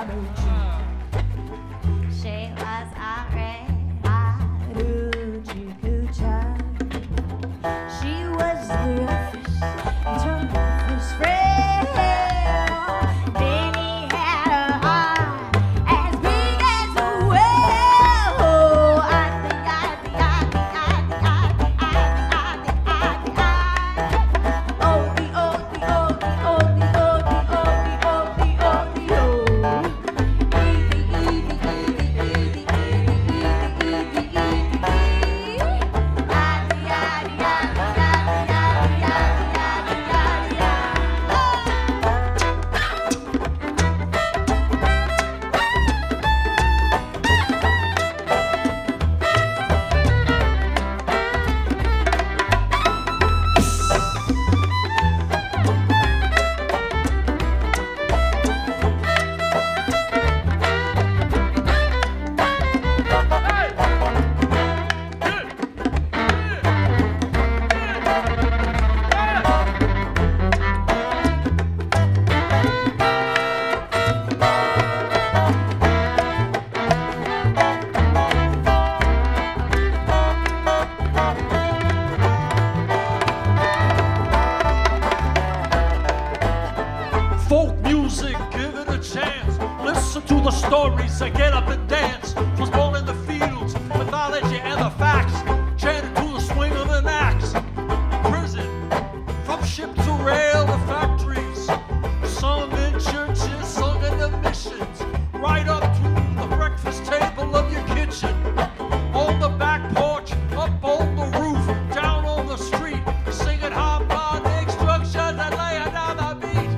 stories, I get up and dance. Was born in the fields, mythology and the facts. Chanted to the swing of an axe. Prison, from ship to rail to factories. Sung in churches, sung in the missions. Right up to the breakfast table of your kitchen. On the back porch, up on the roof, down on the street. Singing harmonic structures and laying down the beat.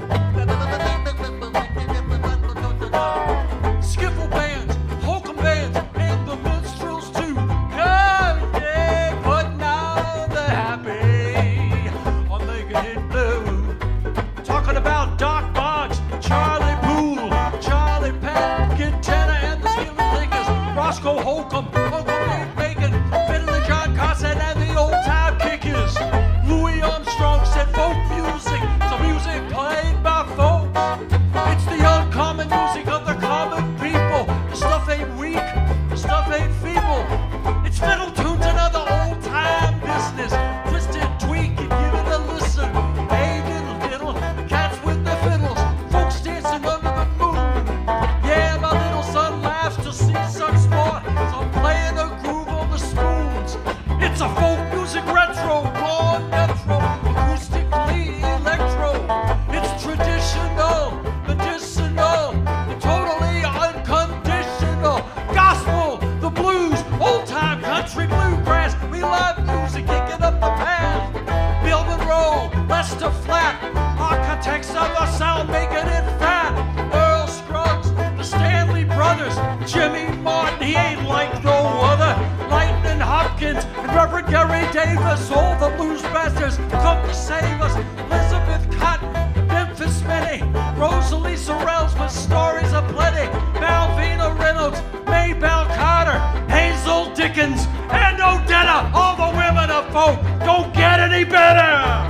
Skiffle bands, hokum bands, and the minstrels too. Yeah, but now they're happy on making it blue. Talking about Doc March, Charlie Poole, Charlie Pat, Quintana and the Steely Lickers, Roscoe Holcomb, Holcomb and Bacon, Fiddler John Carson and the old time kickers. Louis Armstrong said folk music, so music played by folks. It's the uncommon music of the common people. The stuff ain't weak, the stuff ain't feeble. It's fiddle tunes and other old time business. Twist it, tweak, and give it a listen. Hey, diddle diddle, cats with their fiddles, folks dancing under the moon. Yeah, my little son laughs to see such sport, so I'm playing a groove on the spoons. It's a folk music retro, gone metro, acoustically electro. It's traditional, medicinal, and totally unconditional. Gospel, the blues, old time country bluegrass. We love music, kicking up the past. Bill Monroe, Lester Flatt, architects of the sound, making it fat. Earl Scruggs, the Stanley Brothers, Jimmy Martin, he ain't like no other. Lightning Hopkins and Reverend Gary Davis, all the blues masters come to save us. Elizabeth Cotton, Memphis Minnie, Rosalie Sorrells with stories aplenty. Malvina Reynolds, Maybelle Carter, Hazel Dickens, and Odetta, all the women of folk. Don't get any better.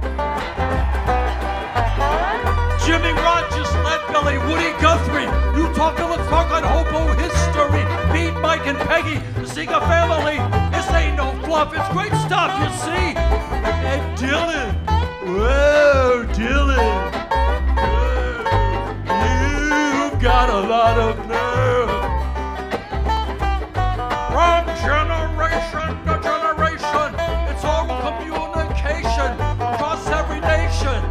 Jimmy Rogers, Leadbelly, Woody Guthrie, you talk of the fucking hobo history. Pete, Mike, and Peggy, the Seeger family. This ain't no fluff, it's great stuff, you see. And Dylan, whoa, Dylan, whoa, you've got a lot of nerve. From generation to generation, it's all communication across every nation.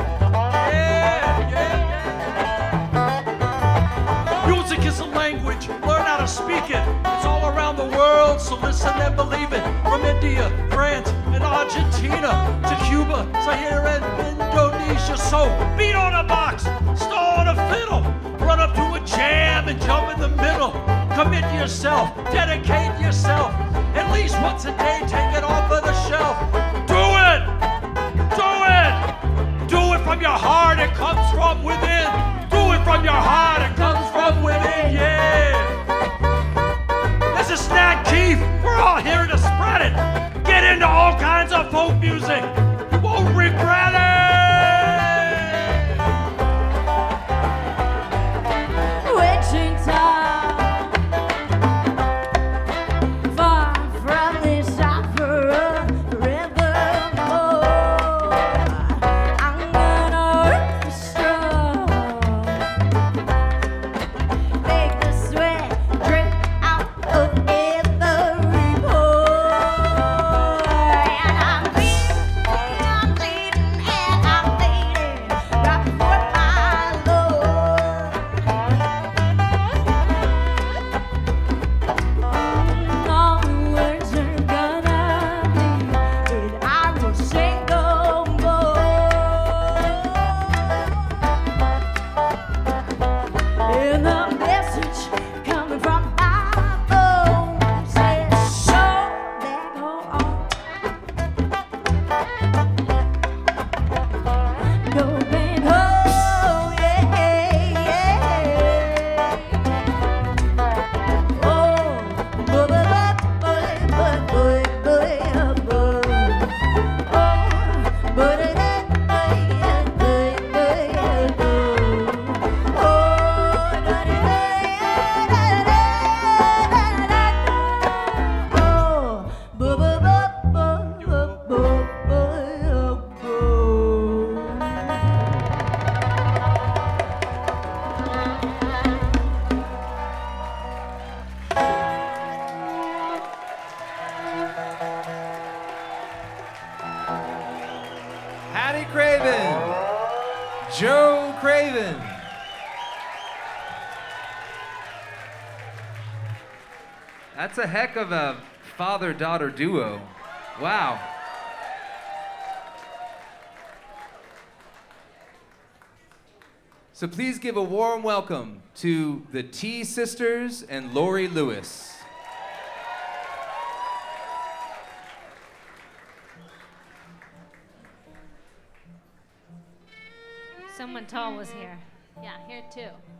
Music is a language, learn how to speak it. It's all around the world, so listen and believe it. From India, France, and Argentina to Cuba, Zaire, and Indonesia. So beat on a box, start on a fiddle, run up to a jam and jump in the middle. Commit yourself, dedicate yourself. At least once a day, take it off of the shelf. Do it! Do it! Do it from your heart, it comes from within. Do it from your heart, it comes from within, yeah. This is Nat Keefe, we're all here to spread it. Get into all kinds of folk music, you won't regret it. Well, That's a heck of a father-daughter duo. Wow. So please give a warm welcome to the T Sisters and Lori Lewis. Someone tall was here. Yeah, here too.